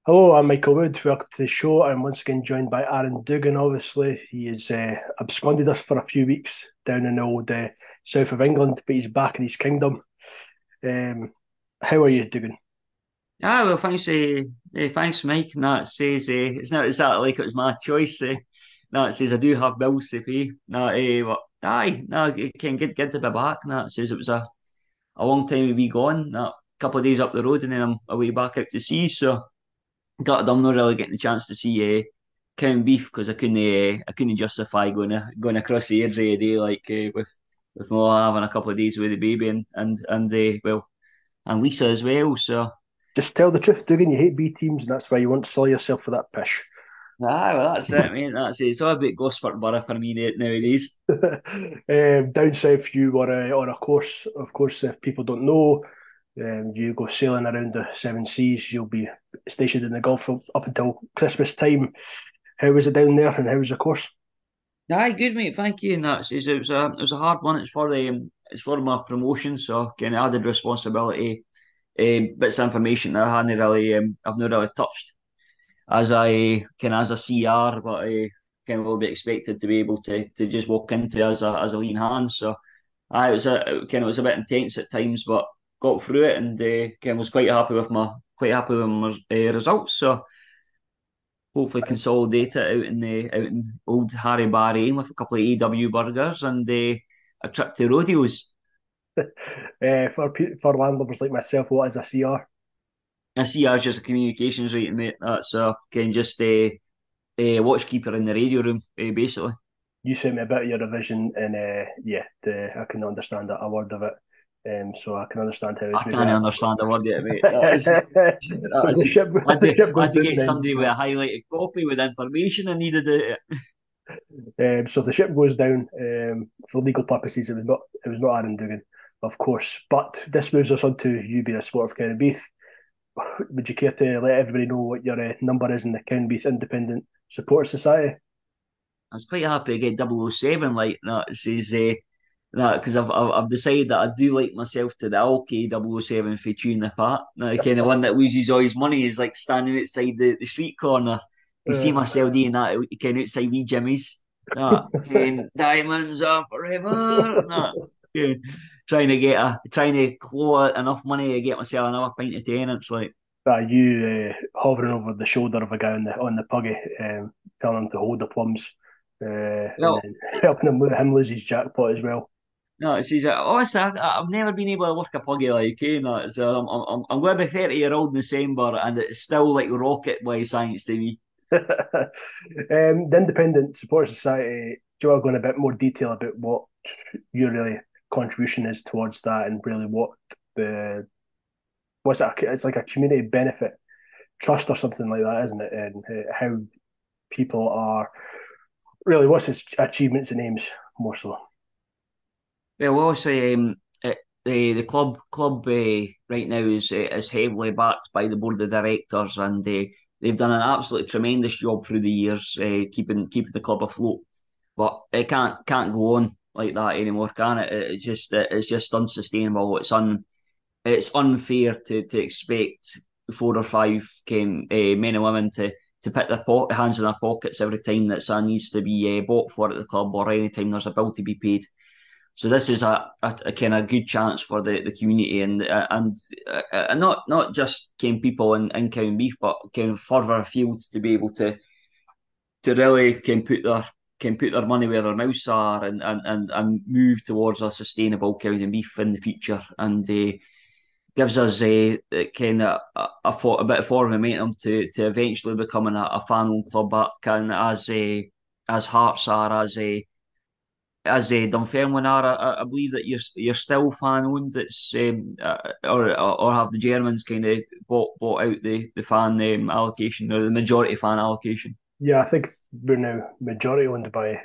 Hello, I'm Michael Wood. Welcome to the show. I'm once again joined by Aaron Dugan. Obviously, he has absconded us for a few weeks down in the old south of England, but he's back in his kingdom. Um, how are you, Dugan? Well, thanks, Mike. And that says it's not exactly like it was my choice. That says I do have bills to pay. But aye, no, it can get to be back. And that says it was a long time to be gone. That couple of days up the road, and then I'm away back out to sea. So I'm not really getting the chance to see Cow Beef because I couldn't justify going across the Airdrie a day like with Mo having a couple of days with the baby and Lisa as well. So. Just tell the truth, Dugan. You hate B teams, and that's why you want to sell yourself for that pish. Well, that's it, mate. That's it. It's all about Gosford Borough for me nowadays. Down south, you were on a course. Of course, if people don't know, you go sailing around the seven seas. You'll be stationed in the Gulf up until Christmas time. How was it down there, and how was the course? Aye, good, mate. Thank you. And it was a hard one. It's for my promotion, so kind of added responsibility. Bits of information that I've not really touched as a CR, but kind of will be expected to be able to just walk into as a lean hand. So, it was a bit intense at times, but got through it and kind of was quite happy with my results. So. Hopefully consolidate it out in old Harry Bahrain with a couple of AW burgers and a trip to rodeos. For landlubbers like myself, what is a CR? I see as just a communications rating, mate. That's can just watchkeeper in the radio room, basically. You sent me a bit of your revision, and yeah, I can understand a word of it. So I can understand how it's I maybe can't a. understand a word of it, mate. So That's, the ship I goes had to down get then. somebody with a highlighted copy with information I needed it. So if the ship goes down, for legal purposes, it was not Aaron Dugan, of course. But this moves us on to you being a sport of Cowdenbeath. Would you care to let everybody know what your number is in the Cowdenbeath Independent Support Society? I was quite happy to get 007 like that. It says that because I've decided that I do like myself to the okay 007 for Tune the Fat. The kind of one that loses all his money is like standing outside the street corner. You see Uh, myself doing that kind of outside wee Jimmy's. That and diamonds are forever. That yeah, trying to claw enough money to get myself another pint of tenants like. you hovering over the shoulder of a guy on the puggy, telling him to hold the plums, and Well, then helping him lose his jackpot as well. no, it says, honestly, I've never been able to work a puggy like, no. So I'm going to be 30-year-old in December and it's still like rocket wise science to me. The Independent Support Society. Do you want to go in a bit more detail about what your really contribution is towards that, and really the what's that? It's like a community benefit trust or something like that, isn't it? And how people are really what's its achievements and aims more so. Well, obviously, the club right now is heavily backed by the board of directors and they've done an absolutely tremendous job through the years keeping the club afloat. But it can't go on like that anymore, can it? It's just unsustainable. It's unfair to expect four or five men and women to put their hands in their pockets every time that something needs to be bought for at the club or any time there's a bill to be paid. So this is a kind of good chance for the community and not just kind people in Beef, but kind of further afield to be able to really can put their money where their mouths are and move towards a sustainable Beef in the future and gives us a kind of a bit of forward momentum to eventually becoming a fan-owned club that can as Hearts are as Dunfermline are. I believe that you're still fan-owned. It's or have the Germans kind of bought out the fan allocation or the majority fan allocation. Yeah, I think we're now majority owned by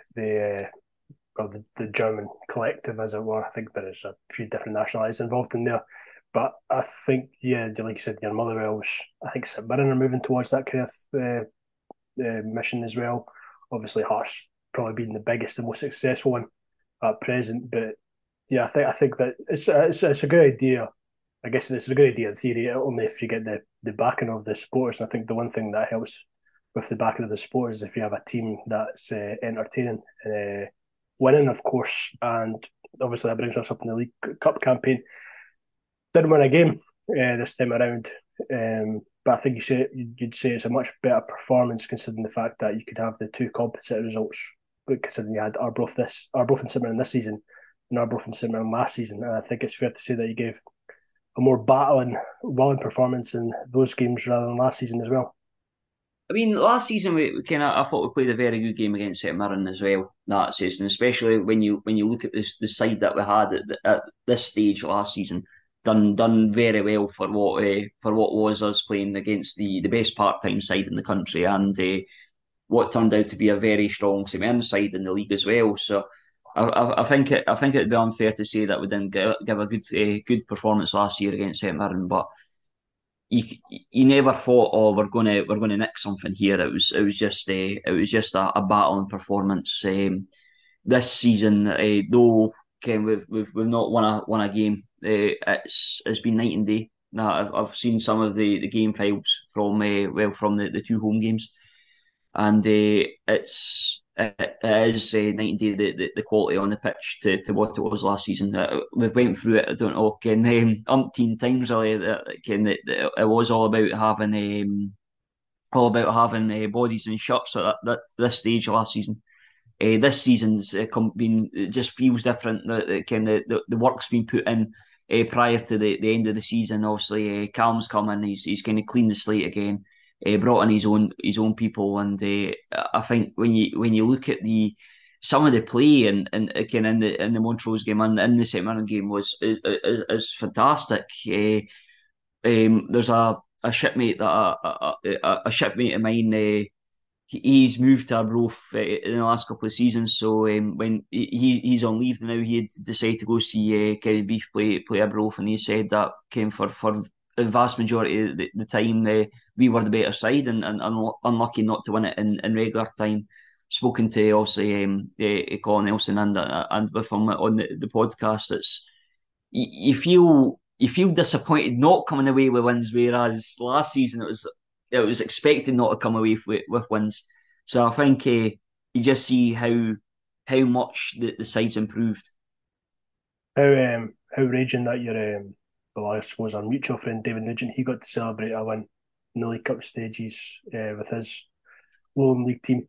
the German collective, as it were. I think there's a few different nationalities involved in there. But I think, yeah, like you said, your Motherwell's, I think St Mirren are moving towards that kind of mission as well. Obviously, Hearts probably being the biggest and most successful one at present. But yeah, I think that it's a good idea. I guess it's a good idea in theory, only if you get the backing of the supporters. I think the one thing that helps with the backing of the supporters is if you have a team that's entertaining, winning, of course, and obviously that brings us up in the League Cup campaign. Didn't win a game this time around, but I think you'd say it's a much better performance considering the fact that you could have the two composite results. Considering you had Arbroath and St Mirren this season, and Arbroath and St Mirren last season, and I think it's fair to say that you gave a more battling, willing performance in those games rather than last season as well. I mean, last season we kind of I thought we played a very good game against St Mirren as well that season, especially when you look at the side that we had at this stage last season, done very well for what was us playing against the best part time side in the country and what turned out to be a very strong St Mirren side in the league as well. So I think it'd be unfair to say that we didn't give a good performance last year against St Mirren, but you you never thought, oh, we're gonna nick something here. It was just a battling performance. This season, though, Ken, we've not won a game. It's been night and day. Now I've seen some of the game files from from the two home games, and it is night and day the quality on the pitch to what it was last season. We've went through it. I don't know, again, umpteen times really. Again, it was all about having bodies and shirts at this stage last season. This season's been it just feels different. The work's been put in prior to the end of the season. Obviously, Calm's come in. He's kind of cleaned the slate again. Brought in his own people, and I think when you look at the some of the play and again in the Montrose game and in the St Mirren game is fantastic. There's a shipmate a shipmate of mine. He's moved to Arbroath in the last couple of seasons. So when he's on leave now, he had decided to go see Kevin Beef play Arbroath, and he said that came for the vast majority of the time we were the better side and unlucky not to win it in regular time. Spoken to obviously Colin Nelson and with him on the podcast, it's you feel disappointed not coming away with wins, whereas last season it was expected not to come away with wins. So I think you just see how much the side's improved. How raging that your well, I suppose our mutual friend David Nugent, he got to celebrate a win in the League Cup stages with his Lowland League team.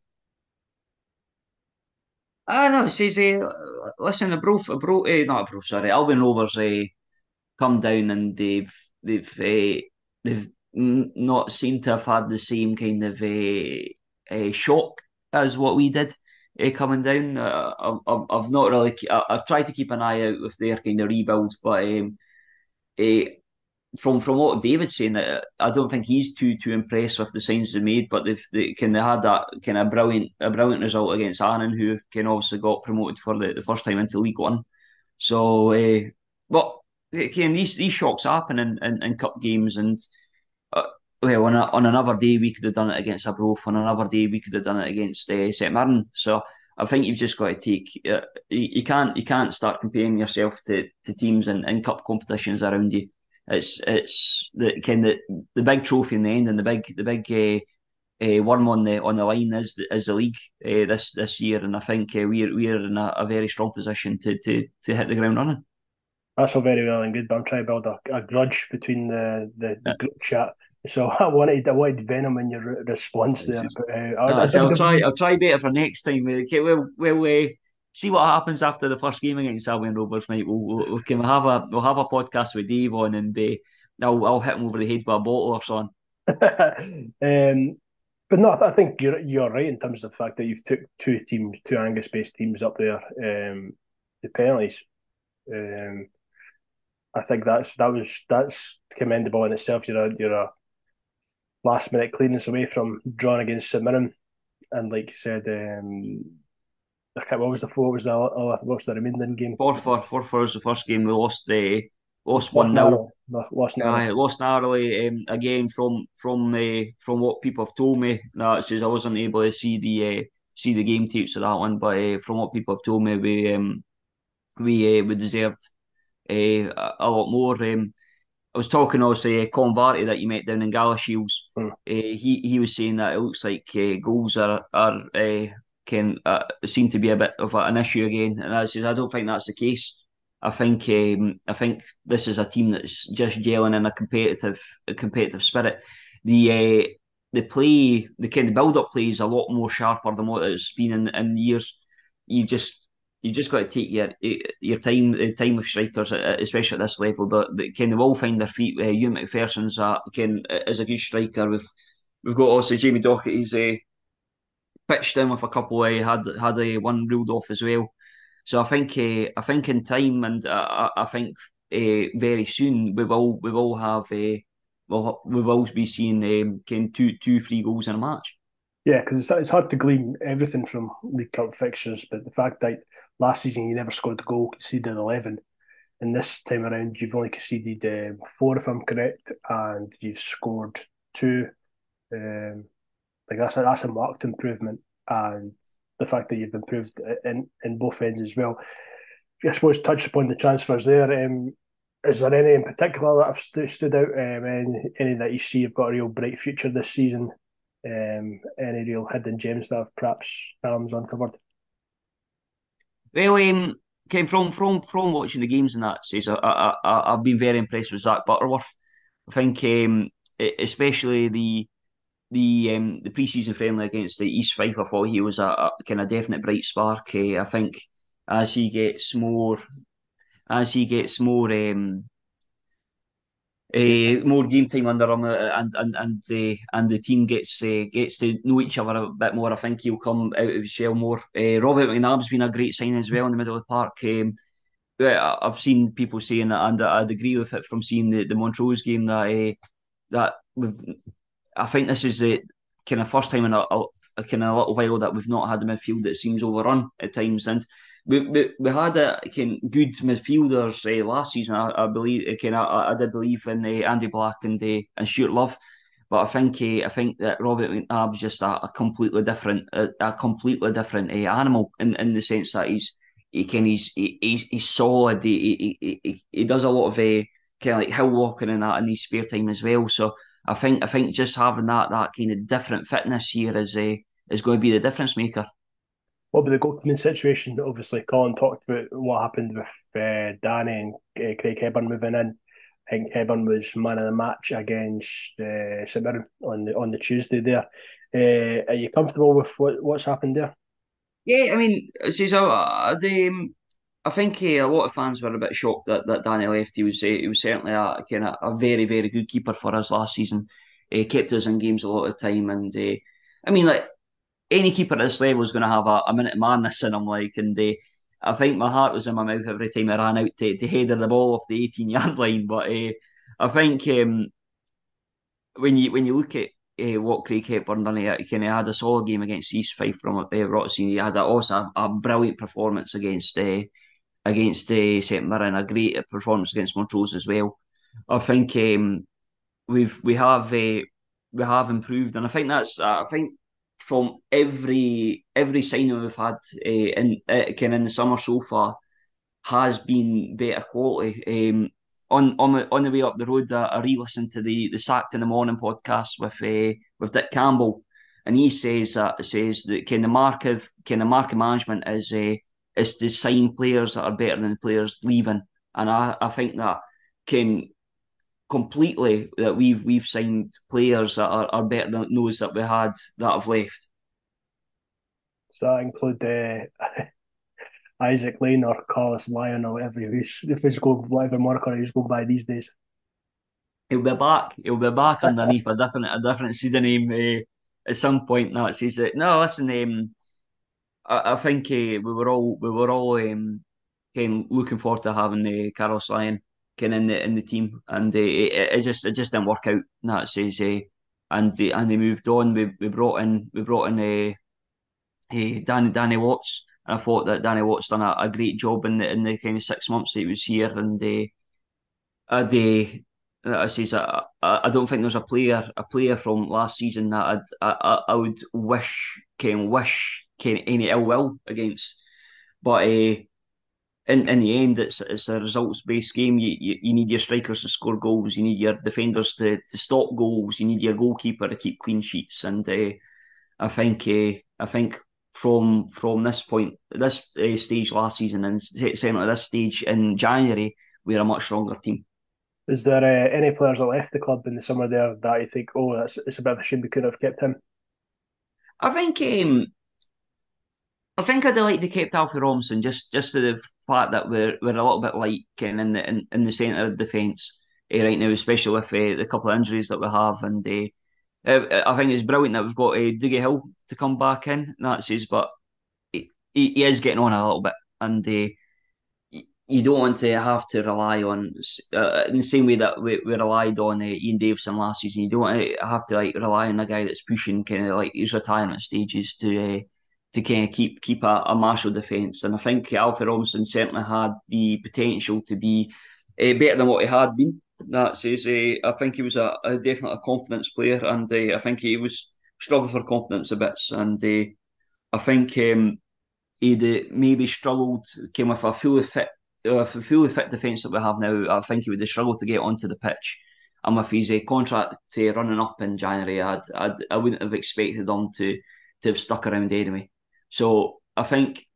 I know. It says, listen, not Abrof, sorry, Albion Rovers come down and they've not seemed to have had the same kind of shock as what we did coming down. I've not really. I've tried to keep an eye out with their kind of rebuild, but uh, from what David's saying, I don't think he's too impressed with the signs they made. But they kind of had that kind of brilliant result against Annan, who can obviously got promoted for the first time into League One. So, but again, these shocks happen in cup games, and uh, well, on another day we could have done it against Arbroath. On another day we could have done it against St Mirren. So I think you've just got to take. You can't start comparing yourself to teams in cup competitions around you. It's the big trophy in the end, and the big worm on the line is the league this year, and I think we're in a very strong position to hit the ground running. That's all very well and good, but I'm trying to build a grudge between the group chat. So I wanted venom in your response there, but I So didn't. I'll try better for next time. Okay, we'll see what happens after the first game against Albion Rovers, mate. We can we'll have a podcast with Dave on, and I'll hit him over the head with a bottle or something. But no, I think you're right in terms of the fact that you've took two Angus-based teams up there, the penalties. Um, I think that's commendable in itself. You're a last minute clearance away from drawing against St Mirren, and like you said, I can't, what was the remaining game? 4-4 was the first game. We lost Lost 1-0. narrow, lost narrow. Lost narrowly. Again, from what people have told me, that says I wasn't able to see the game tapes of that one, but from what people have told me, we deserved a lot more. I was talking also Colin Varty that you met down in Galashiels. Hmm. He was saying that it looks like goals are can seem to be a bit of an issue again, and I says I don't think that's the case. I think this is a team that's just gelling in a competitive spirit. The uh, the play, the kind of build up play is a lot more sharper than what it's been in years. You just you just got to take your time, the time with strikers, especially at this level. That can they will find their feet. Hugh McPherson's can is a good striker. We've got also Jamie Docherty's pitched in with a couple. Had one ruled off as well. So I think in time, and I think very soon we will have we will be seeing can two free goals in a match. Yeah, because it's hard to glean everything from League Cup fixtures, but the fact that last season you never scored a goal, conceded 11, and this time around you've only conceded four, if I'm correct, and you've scored two. Um, like that's a marked improvement, and the fact that you've improved in both ends as well. I suppose touch upon the transfers there. Is there any in particular that have stood out? Any that you see have got a real bright future this season? Any real hidden gems that have perhaps Callum's uncovered? Well, came from watching the games and that says I've been very impressed with Zach Butterworth. I think especially the pre-season friendly against the East Fife, I thought he was a kind of definite bright spark. I think as he gets more as he gets more game time under him, and the team gets to know each other a bit more. I think he'll come out of his shell more. Robert McNabb's been a great signing as well in the middle of the park. I've seen people saying that, and I'd agree with it from seeing the Montrose game that we've. I think this is the kind of first time in a kind of a little while that we've not had a midfield that seems overrun at times, and we had a kind of good midfielders last season. I believe I did believe in Andy Black and Stuart Love, but I think that Robert McNabb's just a completely different a completely different animal in the sense that he's solid. He does a lot of kind of like hill walking and that in his spare time as well. So I think just having that kind of different fitness here is going to be the difference maker. What about the goalkeeping situation? Obviously, Colin talked about what happened with Danny and Craig Hepburn moving in. I think Hepburn was man of the match against St Mirren on the Tuesday there. Are you comfortable with what's happened there? Yeah, I mean, so I think a lot of fans were a bit shocked that Danny left. He was certainly a kind of a very good keeper for us last season. He kept us in games a lot of the time, and I mean, like any keeper at this level is going to have a minute of madness in him. Like, and I think my heart was in my mouth every time I ran out to header the ball off the 18-yard line. But I think when you look at what Craig Hepburn done, he kind of had a solid game against East Fife from Rothesay. He had also a brilliant performance against St Mirren, a great performance against Montrose as well. I think we have improved, and I think that's I think from every signing we've had in kind of in the summer so far has been better quality. On the way up the road, I re-listened to the Sacked in the Morning podcast with Dick Campbell, and he says that kind of mark of management is to sign players that are better than the players leaving, and I think that can completely that we've signed players that are better than those that we had that have left. So that include Isaac Lane or Carlos Lyon or whatever if he's going whatever moniker he's going by these days. He'll be back. He'll be back underneath a different pseudonym at some point. No, it says that. No, listen. I think we were all kind of looking forward to having Carlos Lyon kind of in the team, and it just didn't work out. No, it says and they moved on. We brought in Danny Watts. And I thought that Danny Watts done a great job in the kind of 6 months that he was here, and I says I don't think there's a player from last season that I would wish any ill will against, but in the end, it's a results based game. You need your strikers to score goals. You need your defenders to stop goals. You need your goalkeeper to keep clean sheets. And I think from this point, this stage last season, and certainly this stage in January, we're a much stronger team. Is there any players that left the club in the summer there that you think, oh, it's a bit of a shame we could have kept him? I think I think I'd have liked to kept Alfie Robinson just to the fact that we're a little bit light kind of in the centre of defence right now, especially with the couple of injuries that we have. And I think it's brilliant that we've got Dougie Hill to come back in. That's his, but he is getting on a little bit, and you don't want to have to rely on in the same way that we relied on Ian Davison last season. You don't want to have to like rely on a guy that's pushing kind of like his retirement stages to kind of keep a martial defence. And I think Alfie Robinson certainly had the potential to be better than what he had been. That says I think he was a definitely a confidence player, and I think he was struggling for confidence a bit, and I think. He'd maybe struggled, came with a fully fit defence that we have now. I think he would have struggled to get onto the pitch. And with his contract running up in January, I wouldn't have expected him to have stuck around anyway. So I think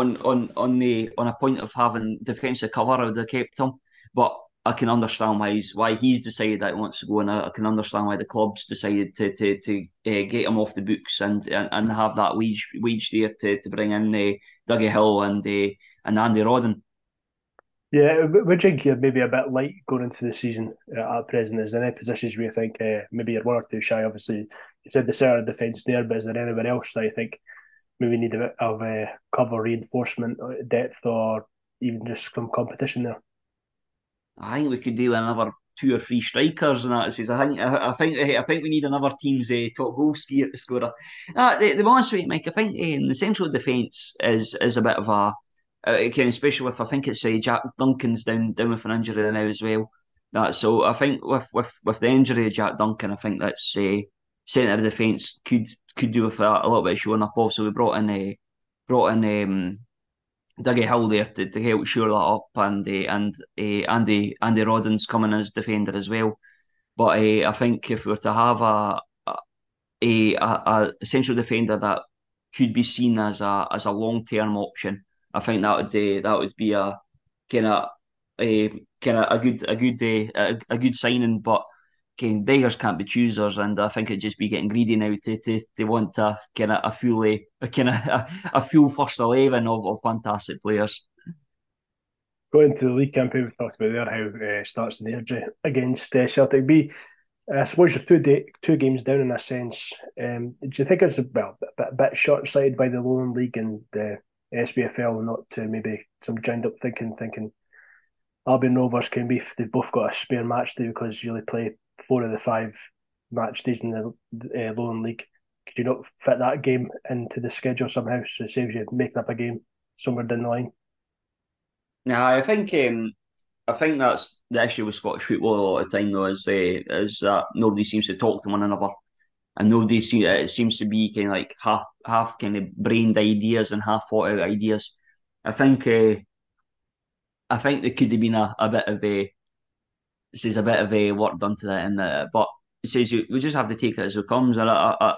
on a point of having defensive cover, I would have kept him. But I can understand why he's decided that he wants to go, and I can understand why the club's decided to get him off the books and have that wage there to bring in Dougie Hill and Andy Rodden. Yeah, would you think you're maybe a bit light going into the season at present? Is there any positions where you think maybe you're one or two shy? Obviously, you said the centre defence there, but is there anywhere else that you think maybe need a bit of cover reinforcement, depth, or even just some competition there? I think we could do another two or three strikers, and that says I think we need another team's top scorer. The honest with you, Mike, I think in the central defence is a bit of a kind of special with I think it's Jack Duncan's down with an injury now as well. So I think with the injury of Jack Duncan, I think that's centre defence could do with a little bit of showing up. Also, we brought in Dougie Hill there to help shore that up, and Andy Rodden's coming as defender as well. But I think if we were to have a central defender that could be seen as a long term option, I think that would be a kind of a good signing. But beggars can't be choosers, and I think it'd just be getting greedy now to want a kind of a full first 11 of fantastic players. Going to the league campaign, we talked about there how starts in the energy against Celtic B. I suppose you're two games down in a sense. Do you think it's a bit short sighted by the Lowland League and the SPFL not to maybe some joined up thinking Albion Rovers can be they've both got a spare match day because you only play four of the five match days in the Lowland League. Could you not fit that game into the schedule somehow so it saves you making up a game somewhere down the line? Now, I think that's the issue with Scottish football a lot of the time, though, is that nobody seems to talk to one another, and it seems to be kind of like half kind of brained ideas and half thought out ideas. I think I think there could have been a bit of a work done to that, but it says we just have to take it as it comes. And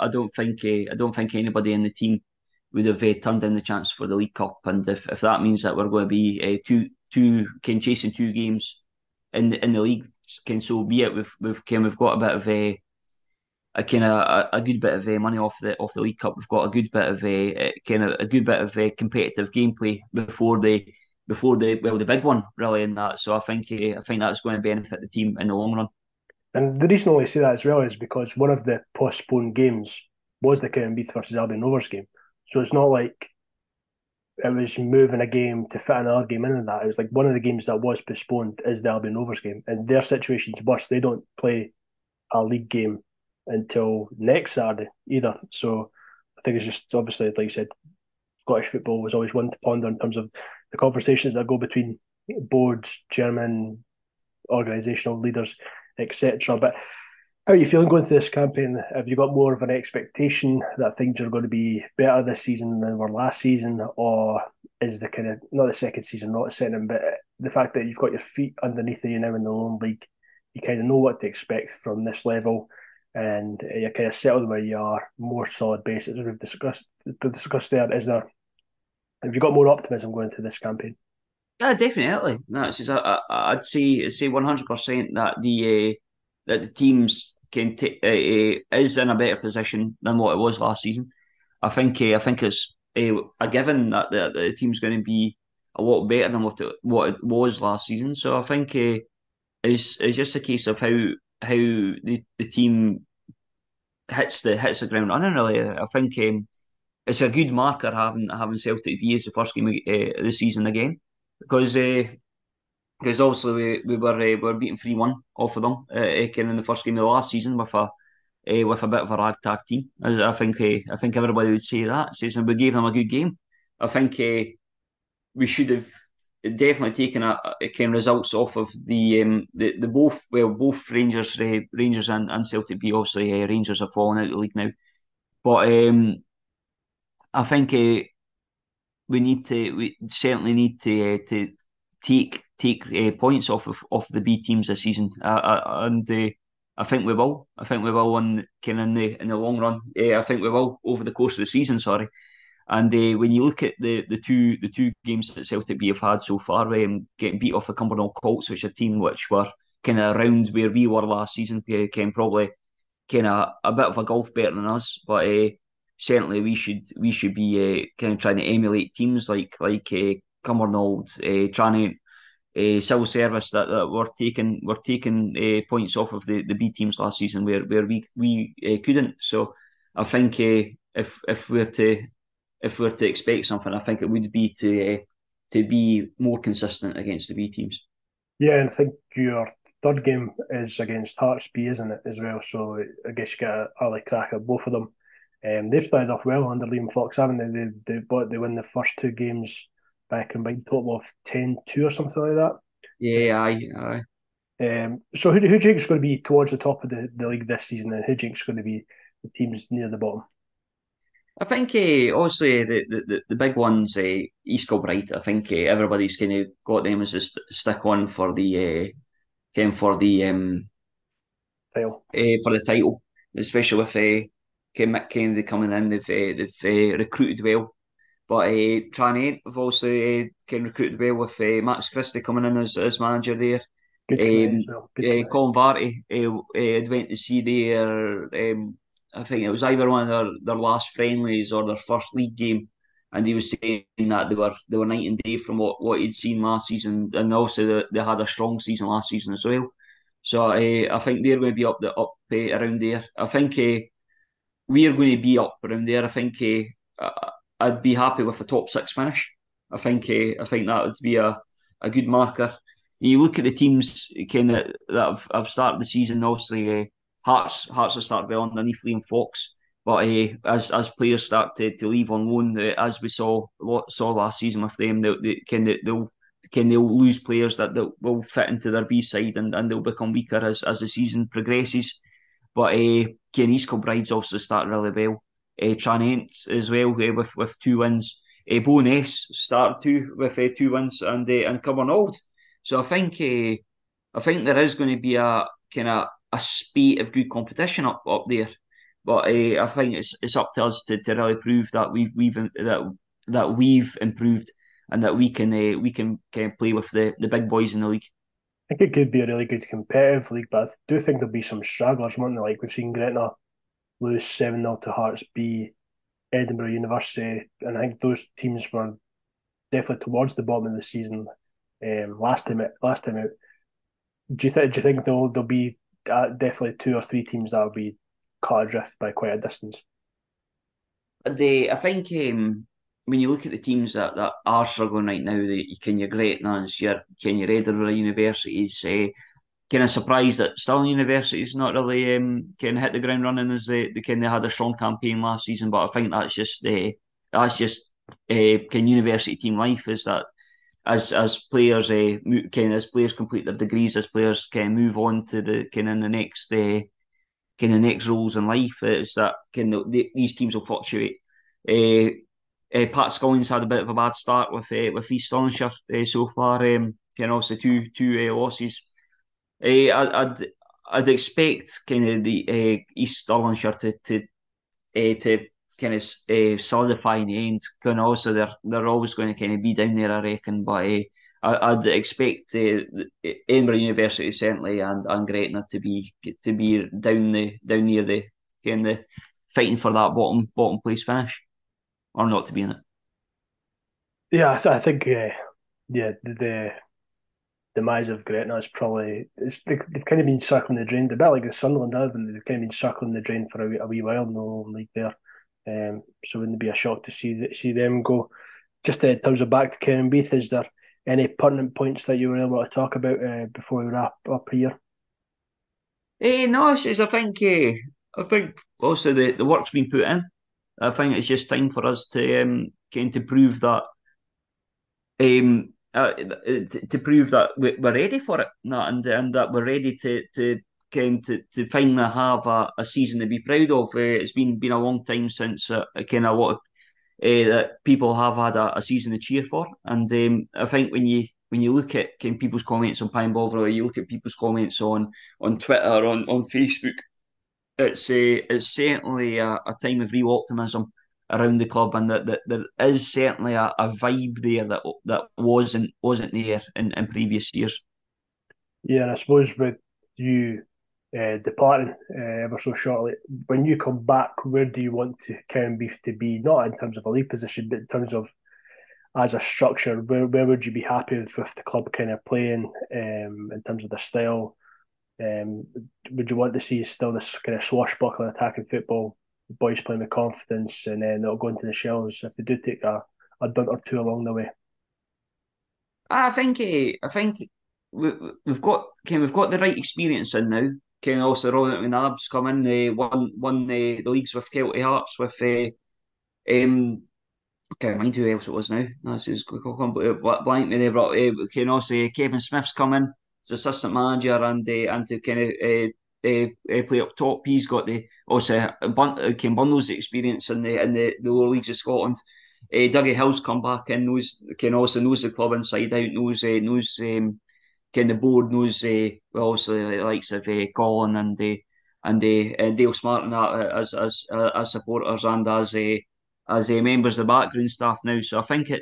I don't think anybody in the team would have turned down the chance for the League Cup. And if that means that we're going to be two can chasing two games in the league, can so be it. We've got a bit of a kind of a good bit of money off the League Cup. We've got a good bit of kind of a good bit of competitive gameplay before the big one really in that. So I think that's going to benefit the team in the long run. And the reason why I say that as well is because one of the postponed games was the Cowdenbeath versus Albion Rovers game. So it's not like it was moving a game to fit another game into that. It was like one of the games that was postponed is the Albion Rovers game. And their situation's worse. They don't play a league game until next Saturday either. So I think it's just obviously, like you said, Scottish football was always one to ponder in terms of the conversations that go between boards, chairman, organisational leaders, etc. But how are you feeling going through this campaign? Have you got more of an expectation that things are going to be better this season than were last season, or is the kind of not the second season, not setting him, but the fact that you've got your feet underneath you now in the lone league, you kind of know what to expect from this level, and you're kind of settled where you are, more solid basis. We've discussed there. Is there? Have you got more optimism going into this campaign? Yeah, definitely. I'd say 100% that the teams is in a better position than what it was last season. I think it's a given that the team's going to be a lot better than what it was last season. So I think it's just a case of how the team hits the ground running. Really, I think it's a good marker having Celtic be as the first game of the season again because. Because obviously we were beating 3-1 off of them, kind of in the first game of the last season with a bit of a ragtag team. I think everybody would say that. Says we gave them a good game. I think we should have definitely taken a kind of results off of the both Rangers and Celtic B. Obviously, Rangers have fallen out of the league now, but I think we certainly need to take points off the B teams this season, and I think we will. I think we will in kind of in the long run. I think we will over the course of the season. Sorry. And when you look at the two games that Celtic B have had so far, getting beat off the Cumbernauld Colts, which is a team which were kind of around where we were last season, can probably kind of a bit of a golf better than us, but certainly we should be kind of trying to emulate teams like Cumbernauld, trying to civil service that were taking points off of the B teams last season where we couldn't. So I think if we're to expect something, I think it would be to be more consistent against the B teams. Yeah, and I think your third game is against Hearts B, isn't it, as well? So I guess you get a early crack at both of them. They've started off well under Liam Fox, haven't they? They win the first two games by a combined total of 10-2 or something like that. Yeah, aye. So who do you think is going to be towards the top of the league this season, and who do you think is going to be the teams near the bottom? I think obviously the big ones, East Kilbride. I think everybody's kind of got them as a stick on for the title, especially with Ken McKenzie coming in. They've recruited well, but Tranent have also kind of recruited well with Max Christie coming in as manager there. Good committee as well. Good committee. Colin Barty had went to see their I think it was either one of their last friendlies or their first league game, and he was saying that they were night and day from what he'd seen last season, and also they had a strong season last season as well. So I think they're going to be up around there. I think we're going to be up around there. I think I'd be happy with a top six finish. I think that would be a good marker. You look at the teams kind of that have started the season. Obviously, Hearts have started well underneath Liam Fox, but as players start to leave on loan, as we saw last season with them, they'll lose players that will fit into their B side, and they'll become weaker as the season progresses. But East Kilbride's obviously started really well. Tranent as well with two wins. Bowness started too with two wins, and Cumbernauld. So I think there is going to be a kind of a spate of good competition up there. But I think it's up to us to really prove that we've improved and that we can kind of play with the big boys in the league. I think it could be a really good competitive league, but I do think there'll be some stragglers, won't there? Like we've seen Gretna lose 7-0 to Hearts B, Edinburgh University, and I think those teams were definitely towards the bottom of the season last time out. Do you think there'll be definitely two or three teams that will be caught adrift by quite a distance? I think when you look at the teams that are struggling right now, your Gretna's, your Edinburgh Universities, kind of surprised that Stirling University's not really kind of hit the ground running as they kind of had a strong campaign last season. But I think that's just kind of university team life is that as players as players complete their degrees, as players kind of move on to the kind of next roles in life, is that these teams will fluctuate. Pat Scullins had a bit of a bad start with East Stirlingshire so far. Also two losses. I'd expect kind of the East Stirlingshire to kind of solidify in the end. Kind of also they're always going to kind of be down there, I reckon. But I'd expect Edinburgh University certainly and Gretna to be down near the kind of fighting for that bottom place finish or not to be in it. Yeah, I think yeah, the demise of Gretna is probably they've kind of been circling the drain a bit like the Sunderland have, and they've kind of been circling the drain for a wee while in the league there. So wouldn't it be a shock to see them go? Just in terms of back to Kenbeath, is there any pertinent points that you were able to talk about before we wrap up here? No, it's I think also the work's been put in. I think it's just time for us to kind to prove that to prove that we're ready for it, and that we're ready to kind to finally have a season to be proud of. It's been a long time since kind of a lot of that people have had a season to cheer for, and I think when you look at kind of people's comments on Pine Bovril, you look at people's comments on Twitter, on Facebook, it's certainly a time of real optimism around the club, and that there is certainly a vibe there that wasn't there in previous years. Yeah, and I suppose with you departing ever so shortly, when you come back, where do you want to Kenbeath to be? Not in terms of a league position, but in terms of as a structure, where would you be happy with the club kind of playing in terms of the style? Um, would you want to see still this kind of swashbuckling attacking football, boys playing with confidence, and then they'll go into the shells if they do take a dunt or two along the way? I think we've got the right experience in now. Kind of also Robert McNabb's come in, won the leagues with Kelty Hearts with um can't mind who else it was now. That's who's completely blank me there. But can also Kevin Smith's come in as assistant manager and to kind of play up top. He's got the also can bundles the experience in the lower leagues of Scotland. Dougie Hill's come back in, knows the club inside out, knows kind of board, knows obviously the likes of Colin and Dale Smart and that as supporters and as members of the background staff now. So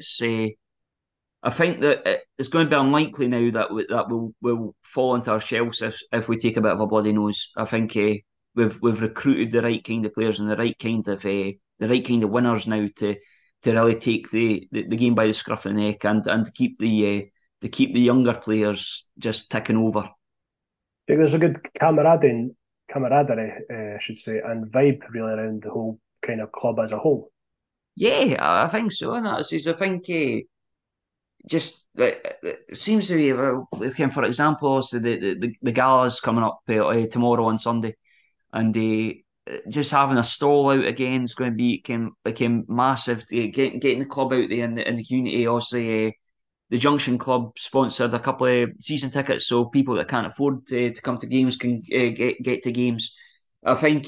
I think that it's going to be unlikely now that we'll fall into our shells if we take a bit of a bloody nose. I think we've recruited the right kind of players and the right kind of winners now to really take the game by the scruff of the neck and to keep the younger players just ticking over. I think there's a good camaraderie, I should say, and vibe really around the whole kind of club as a whole. Yeah, I think so. And that's I think just it seems to be for example, also the gala's coming up tomorrow on Sunday, and just having a stall out again is going to became massive. Getting the club out there in the community. Also, the Junction Club sponsored a couple of season tickets, so people that can't afford to come to games can get to games. I think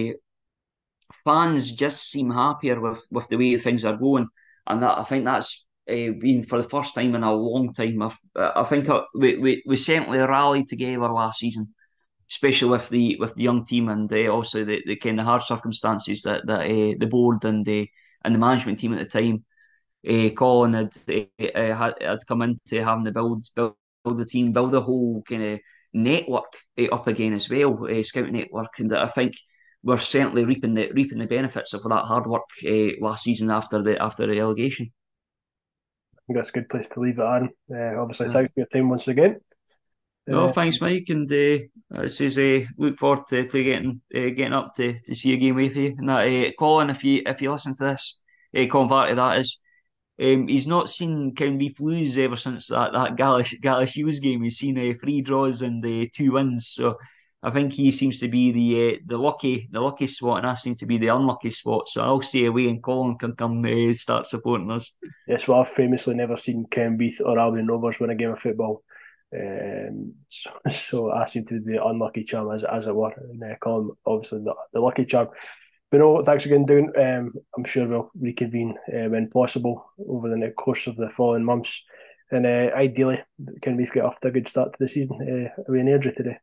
fans just seem happier with the way things are going, and that I think that's been for the first time in a long time. I think we certainly rallied together last season, especially with the young team and also the kind of hard circumstances that the board and the management team at the time. Colin had come into having to build the team, build a whole kind of network up again as well, scouting network, and I think we're certainly reaping the benefits of that hard work last season after the relegation. I think that's a good place to leave it, Aaron. Obviously, Uh, thanks for your time once again. no, Uh, thanks, Mike, and I says look forward to getting up to see a game with you. And that, Colin, if you listen to this, Colin Varty, that is. He's not seen Cowdenbeath lose ever since that Gala Shields game. He's seen three draws and two wins. So I think he seems to be the lucky spot, and I seem to be the unlucky spot. So I'll stay away, and Colin can come start supporting us. yes, well, I've famously never seen Ken Beath or Albion Rovers win a game of football. So I seem to be the unlucky charm, as it were, and Colin, obviously, the lucky charm. But no, thanks again, Doing. I'm sure we'll reconvene when possible over the course of the following months. And ideally, can we get off to a good start to the season away in Airdrie today?